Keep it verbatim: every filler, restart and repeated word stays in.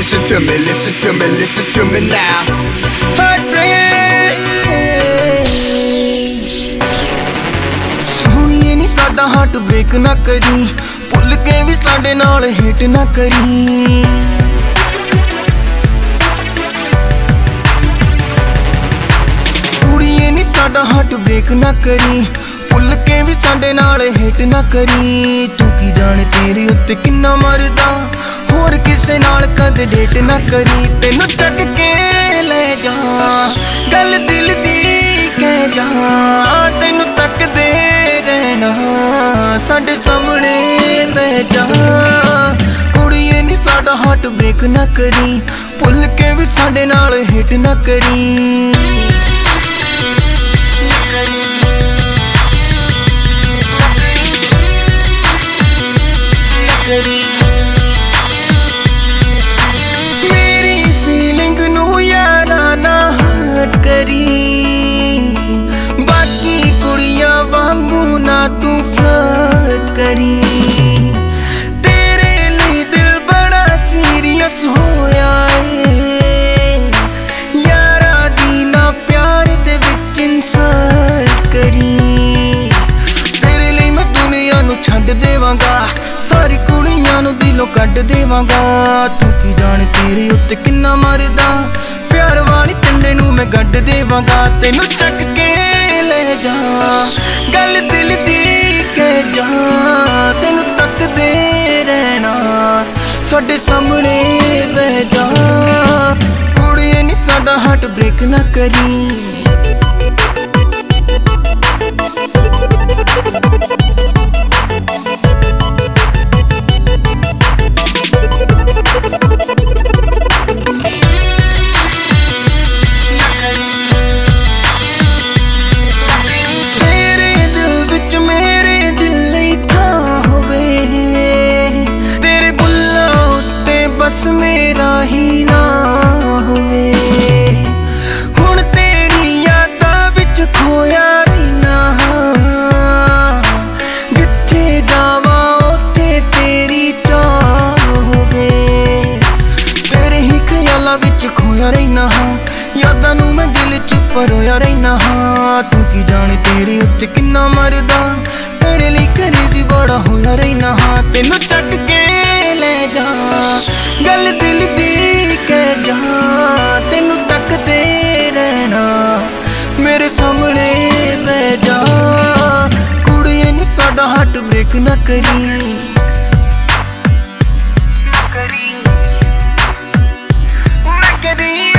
listen to me, listen to me, listen to me now. Heartbreak. सोहणीए नी साडा heart break ना करी, भुल के भी साडे नाल हिट ना करी। कुड़ीए नी साडा हार्ट ब्रेक ना करी, भुल के भी साडे नाल हिट ना करी। तू की जाने तेरे उत्ते किन्ना मरदा, होर किसे नाल कदे डेट ना करी। तेनू चक के ले जा, गल दिल दी कह जा, तेनू तकदे रहना साडे सामने बह जा। कुड़ीए नी साडा हार्ट ब्रेक ना करी, भुल के भी साडे नाल हिट ना करी। मेरी फीलिंग नू यारा ना हर्ट करी, बाकी कुड़ियां वांगू ना तू फ्लर्ट करी। तेरे लिए दिल बड़ा सीरियस होया है, यारा दी ना प्यार दे विच इंसल्ट करी। तेरे लिए मैं दुनिया नू छड्ड देवांगा, सारी कुड़ियां नू दिलों कड्ड देवांगा। तू की जाने तेरे उत्ते किन्ना मरदा, प्यार वाली कंडे नू मैं गड्ड देवांगा। तेनू चक के ले जा, गल दिल दी कह जा, तेनू तकदे रहना साडे सामने बह जा। कुड़ीए नी साडा हार्ट ब्रेक ना करी। बस मेरा ही ना होवे, हुण तेरी यादां विच खोया रहना। जिथे जावां उत्थे तेरी चाह होवे, तेरे ही ख्यालां विच खोया रहना। यादां नू मैं दिल च परोया रहना। तू की जाने तेरे उत्ते किन्ना मरदा, तेरे लिए करेजी बड़ा होया रहना। तेनू चक के ले जा, गल दिल दी कह जा, तेनू तकदे रहना मेरे सामने बह जा। कुड़ीए नी साडा हार्ट ब्रेक ना करी, ना करी, ना करी।